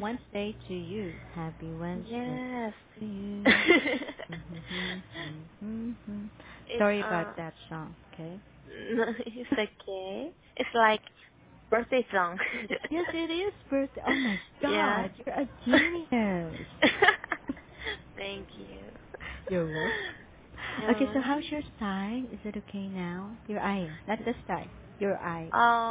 Wednesday to you. Happy Wednesday Yes. to you. Mm-hmm, mm-hmm. It's Sorry about that song, okay? it's okay. It's like birthday song. Yes, it is birthday. Oh my Yeah. God, you're a genius. Thank you. You're welcome. Okay, so how's Um, your side? Is it okay now? Your eye, not the side. Your eye.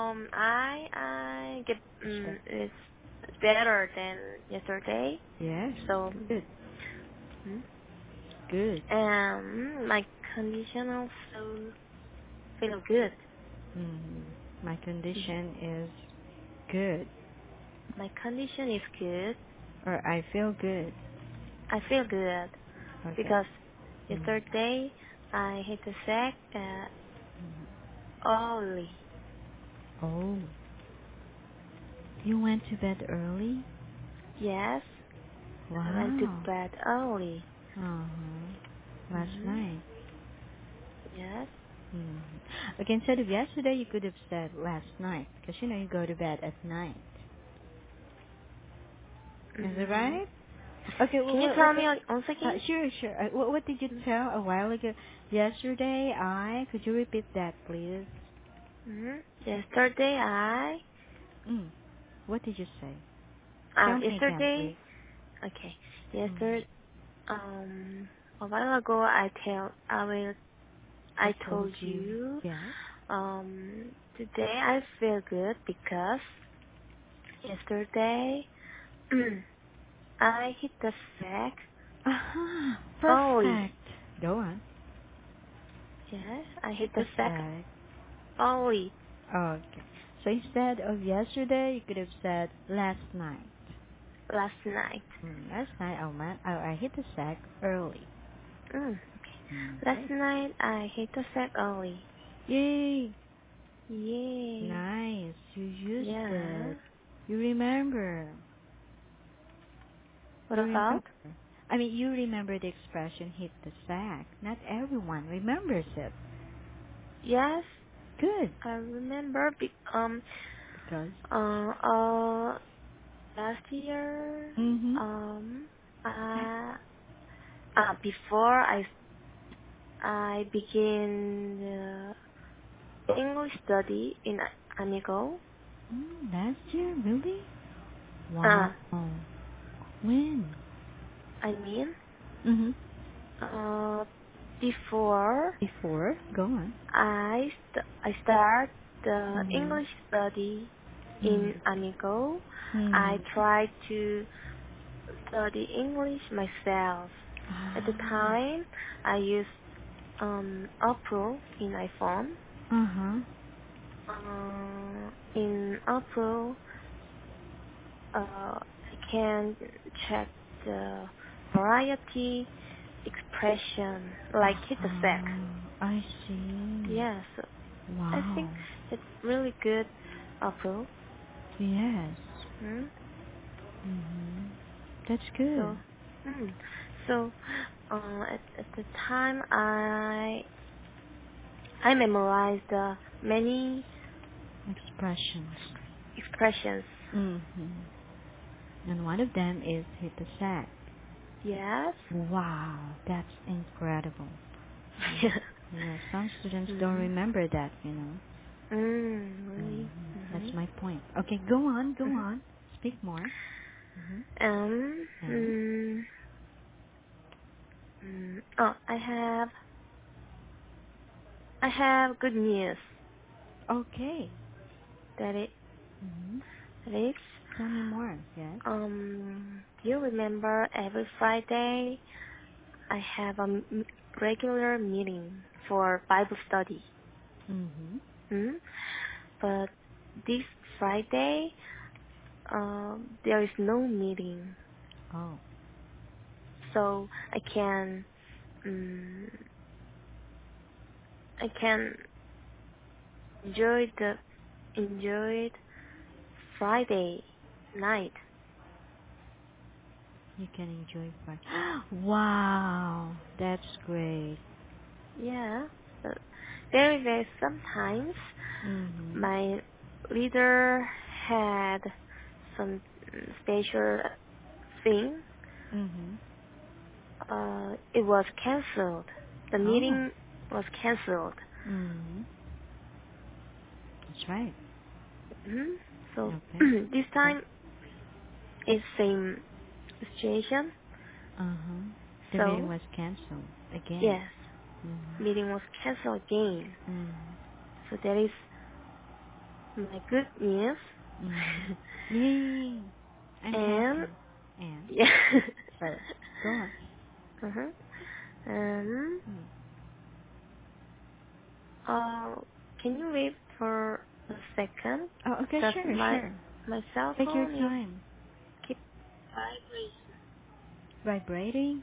I get Sure. it's better than yesterday. Yes. So, Good. mm, Good. my condition also feel good. My condition is good, My condition is good. or I feel good. I feel good Okay. because Mm. yesterday I hit the sack early. Oh, you went to bed early? Yes, I went to Wow. bed early. Last Hmm. night. Yes. hmm Okay, instead of yesterday, you could have said last night, because you go to bed at night. Is it Mm. right? Okay. Well, Can you what tell me once again? sure, sure. What did you tell a while ago? Yesterday, could you repeat that, please? Mm. Yesterday Mm. What did you say? Tell me again, yesterday. please. Okay. Mm. Yesterday a while ago I I told told you you yes. today I feel good because yesterday I hit the sack Aha, early. perfect. Go on. Yes, I hit Hit the the sack sack. early Okay. So instead of yesterday, you could have said last night. last night. Last night, I hit the sack early. Mm. Last Okay. night I hit the sack early. Yay! Yay. Nice. You used Yeah. it. You remember. What You about? remember. I mean, you remember the expression hit the sack. Not everyone remembers it. Yes, Good. I remember. Because. Uh, uh, last year, Mm-hmm. um, uh, before I begin English study in Amigo. Last year, really? Wow. Uh, When? I mean, Mm-hmm. uh, before Before? Go on. I start the Mm-hmm. English study in Mm-hmm. Amigo, I Mm-hmm. tried to study English myself. At the Ah. time, I used April in iPhone. Uh-huh. In April, I can check the variety expression like hit the sack. I see. Yes, I Wow. think it's really good April. Yes. Hmm? Mm-hmm. That's good. So, hmm. So, at the time, I memorized many Expressions. expressions. Mm-hmm. And one of them is hit the sack. Yes. Wow, that's incredible. Yeah, some students don't mm. remember that. Really. That's Mhm. my point. Okay, go on, go Mhm. on. Speak more. Mm-hmm. Um. And? Mm, oh, I have good news. Okay. That it Mm-hmm. that is Tell me more. Yes. Do you remember every Friday I have a regular meeting for Bible study? Mm-hmm. Hmm? But this Friday, there is no meeting, Oh, so um, I can enjoy the enjoy Friday night. you can enjoy fun. Wow, that's great. Yeah, uh, very sometimes Mm-hmm. my leader had some. special thing. Mhm. It was cancelled. The Oh. meeting was cancelled. Mhm. That's right. hmm So Okay. this So. time it's same situation. Uh-huh. The meeting So was canceled again. yes, Mhm. meeting was cancelled again. Mhm. So that is my good news. Mhm. Yay! I'm and happy. And yeah. so go on. uh-huh. Um. Mm. Uh. Can you wait for a second? Oh, okay, Because sure, my sure. cell Take your phone is time. keep vibrating. Vibrating?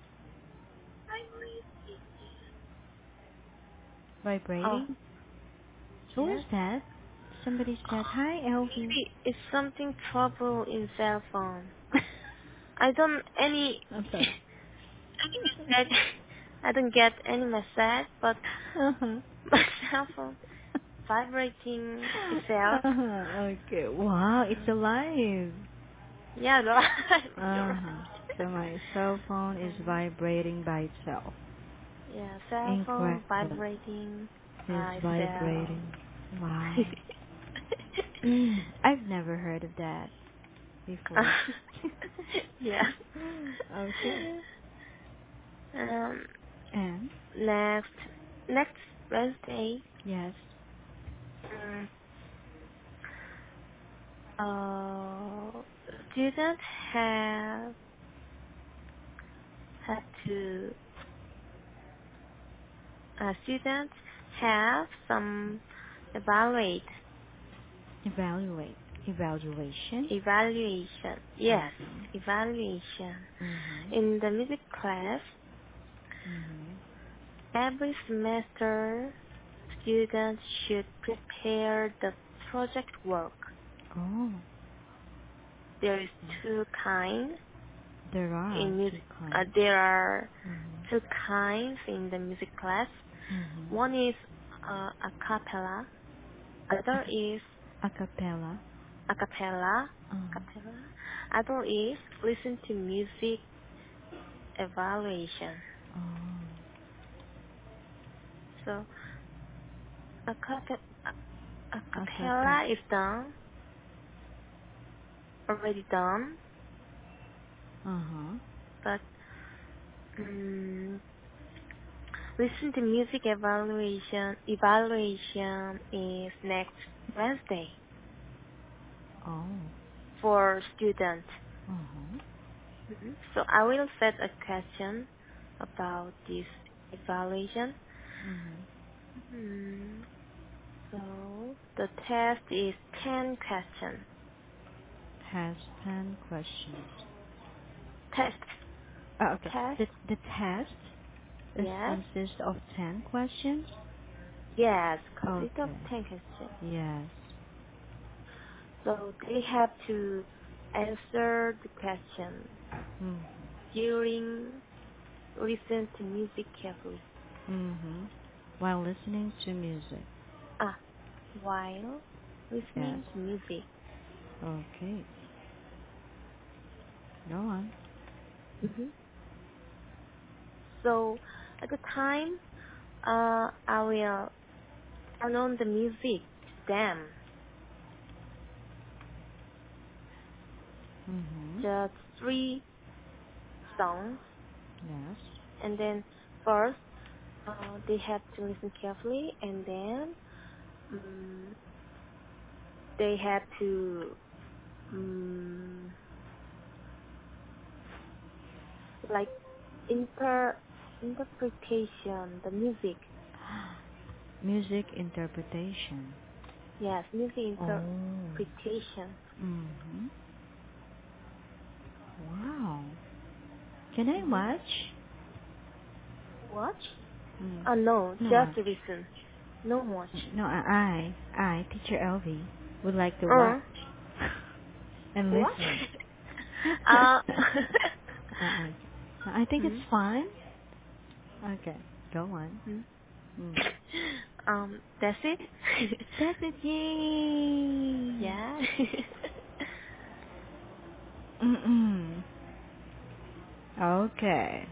Oh Vibrating? Who is yes. that? Somebody said, "Hi, Elvie." Maybe it's something trouble in cell phone. I don't any I'm sorry. message. I don't get any message, but Uh-huh. my cell phone vibrating itself. Uh-huh. Okay. Wow, it's Mhm. alive. Yeah, no, you're right. Uh-huh. So my cell phone is Mhm. vibrating by itself. Yeah, cell phone Incredible. vibrating It's by itself. vibrating. Wow. I've never heard of that before. yeah. Okay. Um, And next next Wednesday, yes, um, uh, students have have to students have some evaluate evaluate. Evaluation. evaluation. Yes, Mhm. evaluation. Mhm. In the music class, Mhm. every semester, students should prepare the project work. Oh, There is two kinds there are in two music. kinds. There are Mhm. two kinds in the music class. Mhm. One is a cappella. Other is A cappella. a cappella. Uh-huh. Cappella. Other is listen to music evaluation. Oh, So a, a a cappella. cappella is done, already done, Uh-huh. but um, listen to music evaluation is next Wednesday Oh. for students. Uh-huh. So I will set a question about this evaluation. Mhm. Mm, so the test is 10 questions. Has 10 questions. Test. Oh, okay. Test. The test is Yes. consists of 10 questions. Yes. Consist of Okay. 10 questions. Yes. So they have to answer the question Mhm. during listen to music carefully. Mhm. While listening to music. Ah, while Yes. listening to music. Okay. Go on. hmm So at the time, I will turn on the music to them. Mhm. Just three songs, Yes. and then first they have to listen carefully, and then um, they have to like inter interpretation the music. Music interpretation. Yes, music Oh. interpretation. Mhm. Wow. Can I hmm watch? Watch? Mm. No, No just watch. listen. No watch. No, Teacher Elvie, would like to watch Uh, and what? listen. uh, Okay. I think it's hmm? fun. Okay, go on. Hmm? Mm. That's it? That's it, yay! yeah. Mm-mm. Okay.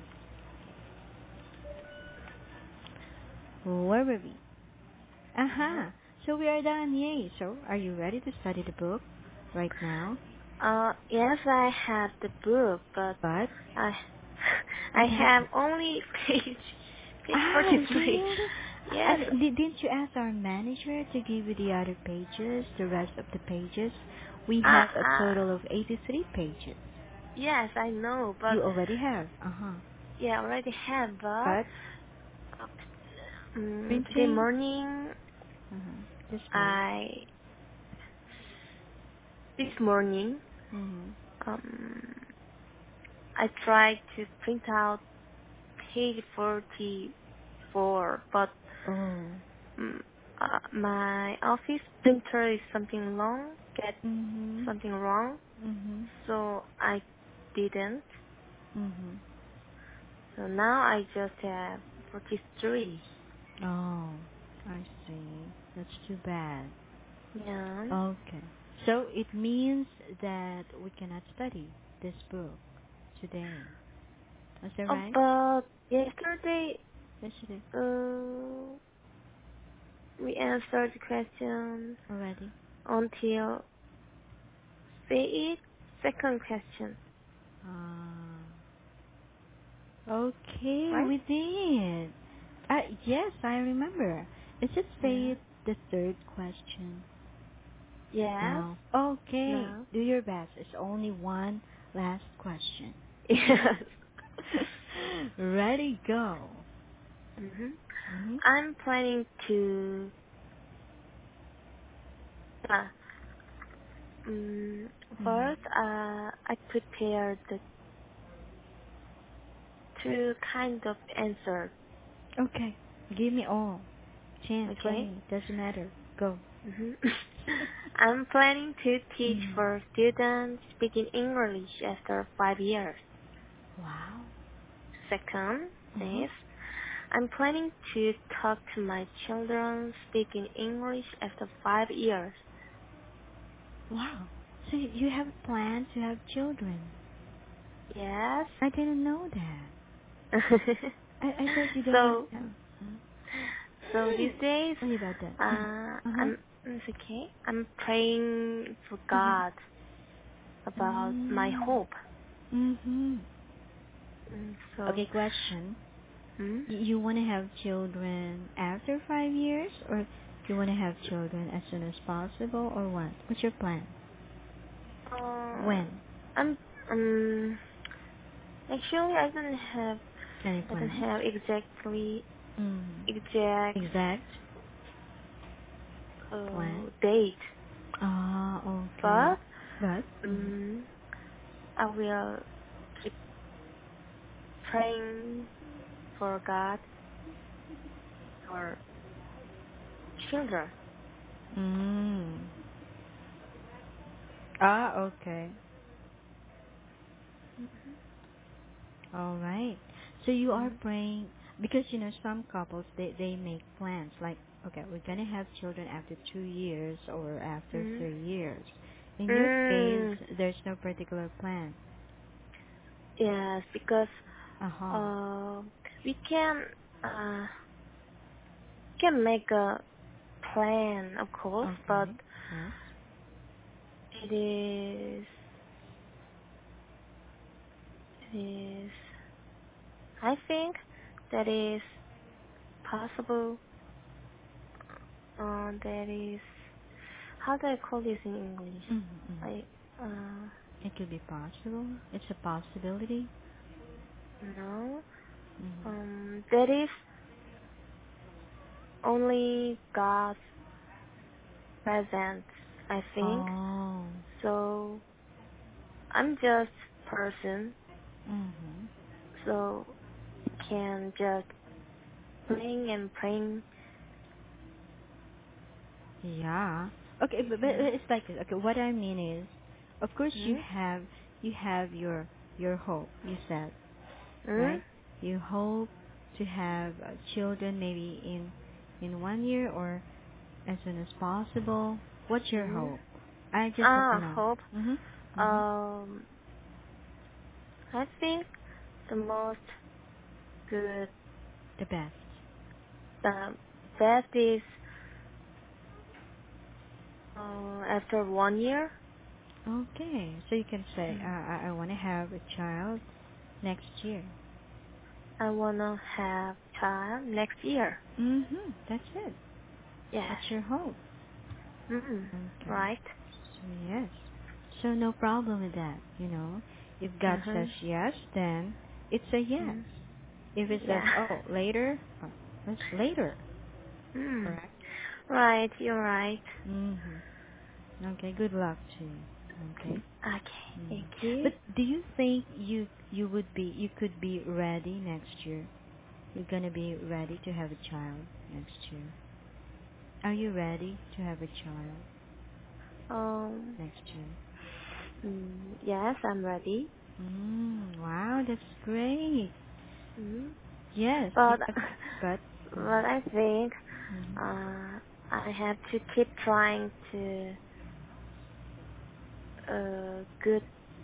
Where were we? Uh-huh. Aha. So we are done. Yay. So are you ready to study the book right now? Yes, I have the book, but But I I what have happened? only page Ah, 43. really? Yes, Didn't you ask our manager to give you the other pages, the rest of the pages? We uh, have a uh, total of 83 pages. yes, I know, but You already have. Uh-huh. yeah, I already have, but But uh, today printing? morning, Uh-huh. This morning. I this morning, Mm-hmm. um, I tried to print out page 44, but Oh. mm, my office printer is something wrong, get Mm-hmm. something wrong, Mm-hmm. so I didn't. Mm-hmm. So now I just have 43. Oh, I see. That's too bad. Yeah. Okay. So it means that we cannot study this book today. Is that right? But yesterday, Yesterday uh, we answered the question already. until say it second question, Ah. Okay, right? we did. Yes, I remember. Is it Yeah. say the third question Yes. now? Okay, No. do your best. It's only one last question. Yes. Ready, go. hmm Mhm. I'm planning to. Uh, um, Mhm. First, I prepared the two kind of answer. Okay, give me all. 10, Okay. 20, doesn't matter. Go. hmm I'm planning to teach Mhm. for students speaking English after 5 years. Wow. Second Uh huh. is I'm planning to talk to my children speaking English after 5 years. Wow. So you have plans to have children? Yes. I didn't know that. I thought you don't want so to. so these days, Sorry about that. Uh huh. I'm it's okay. I'm praying for Mhm. God about my Mm. hope. Mhm. So, Okay, question. hmm? You want to have children after 5 years, or you want to have children as soon as possible, or what? What's your plan? Uh, When? I'm actually Any I don't plans? have exactly Mm. exact Exact plan? date, Ah, okay. but But. Mhm. um I will keep praying for God for children. Mm. Ah, okay. All right. So you are Mm-hmm. praying because some couples they make plans like, okay, we're gonna have children after 2 years or after Mm-hmm. 3 years. In your case, Mm, there's no particular plan. yes, because Uh huh. uh we uh can make a plan, of course, but Okay. Yes. it is it is I think that is possible. That is how do I call this in English? Mm-hmm. I uh It could be possible. It's a possibility. no. Mm-hmm. That is only God's presence, I think. Oh. So I'm just person, Mm-hmm. so can just praying and praying. Yeah. Okay, but Yeah. it's like this. Okay, what I mean is, of course Hmm? you have your hope. You said, Hmm? right? You hope to have children maybe in 1 year or as soon as possible. What's your Hmm? hope? I just want to know. Hope. Mhm. Mm-hmm. Um, I think the most good, The best. the best is after 1 year. Okay, so you can say, Mm. I want to have a child next year. I wanna have child next year. Mm-hmm. That's it. Yes. That's your hope. Mm. Okay. Right. So yes. So no problem with that. You know, if God says Mhm. yes, then it's a yes. Mm. If it says Yeah. oh later, that's later. Mm. Correct. Right. You're right. Mm-hmm. Okay. Good luck to you. Okay. Okay. Mm. Thank you. But do you think you could be ready next year? You're gonna be ready to have a child next year. Are you ready to have a child Um. next year? Yes, I'm ready. Wow, that's great. Mm. Yes, But yes, but but I think mhm, I have to keep trying to good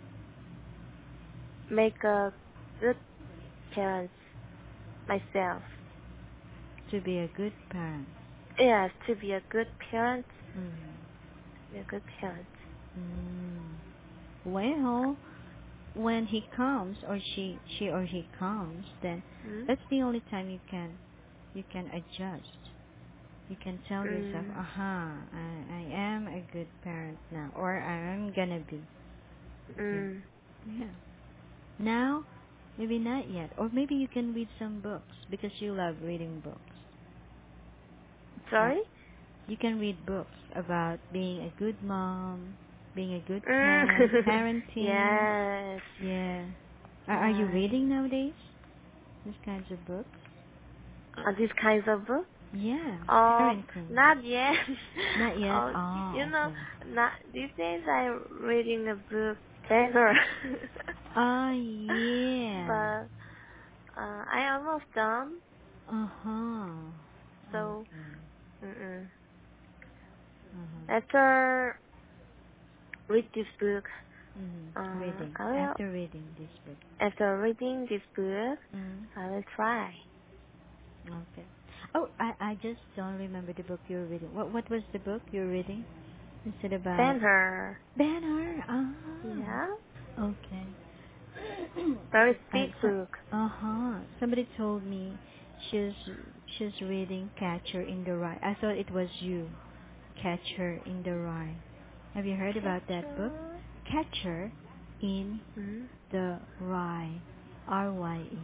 make a good parents myself. to be a good parent. Yes, to be a good parent, Mm, to be a good parent. mm. Well, when he comes or she or he comes, then Mm? that's the only time you can adjust. You can tell yourself, Mm. aha, I am a good parent now, or I am gonna be. Yeah. Mm. Yeah. Now, maybe not yet, or maybe you can read some books because you love reading books, right? Sorry? You can read books about being a good mom, being a good Mm. parent, parenting. Yes. Yeah. Are you Right. reading nowadays? These kinds of books? These kinds of books? Yeah, Oh, parenting. not yet. Not yet. Oh, you Oh, know, okay. not these days I'm reading a book better. Oh, yeah. But I almost done. Uh huh. So, Okay. mm-mm. Uh huh. After read this book, Reading. I will. After reading this book. After reading this book, Mm. I will try. Okay. Oh, I just don't remember the book you were reading. What was the book you were reading? Is it about Banner. Banner? Yeah. Okay. Very uh, sweet so, book. Somebody told me she's she's reading Catcher in the Rye. I thought it was you, Catcher in the Rye. Have you heard about that book? Catcher. Catcher in Mm. the Rye. R-Y-E.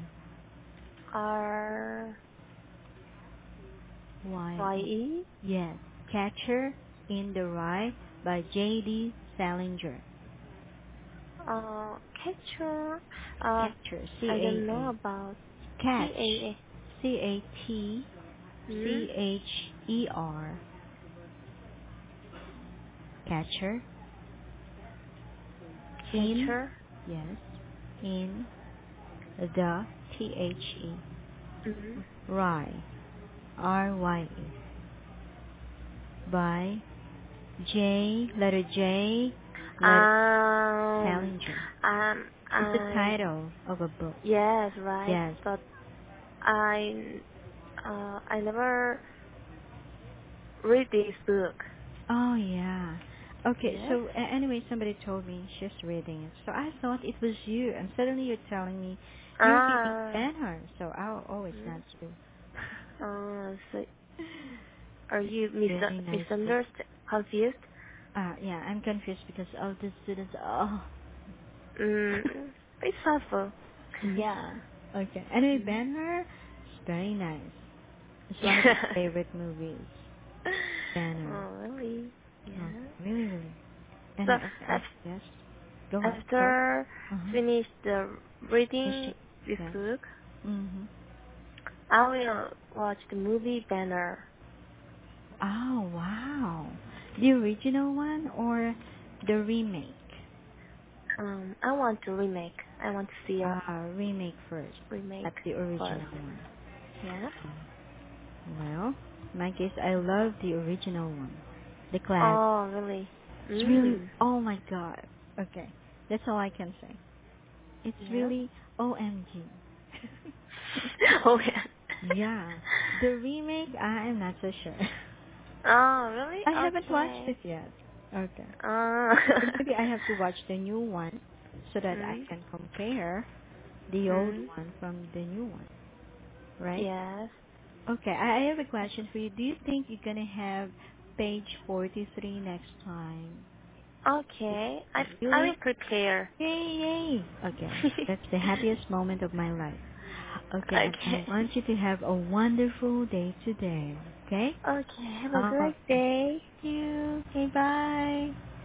R Y Y-E. E. Yes. Catcher in the Rye by J.D. Salinger. Catcher. Catcher. I don't C-A-A. know about Catch. CAA. Mm. C-A-T-C-H-E-R. Catcher. In. Catcher. Yes. In the T-H-E. Mm. Rye. R-Y-E. By letter J, letter Um. Salinger. Um. It's the I. title of a book. Yes. Right. Yes. But I. I never read this book. Oh, yeah. Okay, Yes. so anyway, somebody told me she's reading it. So I thought it was you, and suddenly you're telling me you're reading Ah. Banner. So oh, it's Mm. not you. So are you Really nice book. misunderstood, confused? Yeah, I'm confused because all the students. Oh, Mm. It's helpful. yeah. Okay. Anyway, Mm. Banner, it's very nice. It's one of my Yeah. favorite movies. Banner. Oh, really? Oh, Yeah. really, really. And So yes. Go on. Sorry. after Uh huh. finish the Yes. reading this Yes. book, Mhm. I will watch the movie Banner. Oh wow. The original one or the remake? I want to remake. I want to see a Remake first. remake Not the first. original one. Yeah. Well, in my case, I love the original one. The class. Oh, really? It's really. Mm. Oh my god. Okay. That's all I can say. It's Yeah. really OMG. Oh yeah. Yeah. The remake, I am not so sure. Oh really? I haven't watched Okay. it yet. Okay. Oh. So maybe I have to watch the new one so that I mm. can compare the old Mm. one from the new one, right? Yes. Okay, I have a question for you. Do you think you're gonna have page 43 next time? Okay. I will Really? prepare. Yay, yay! Okay, that's the happiest moment of my life. Okay, and Okay. I want you to have a wonderful day today. Okay? Okay. Have a Uh, great day. thank you. Okay, bye.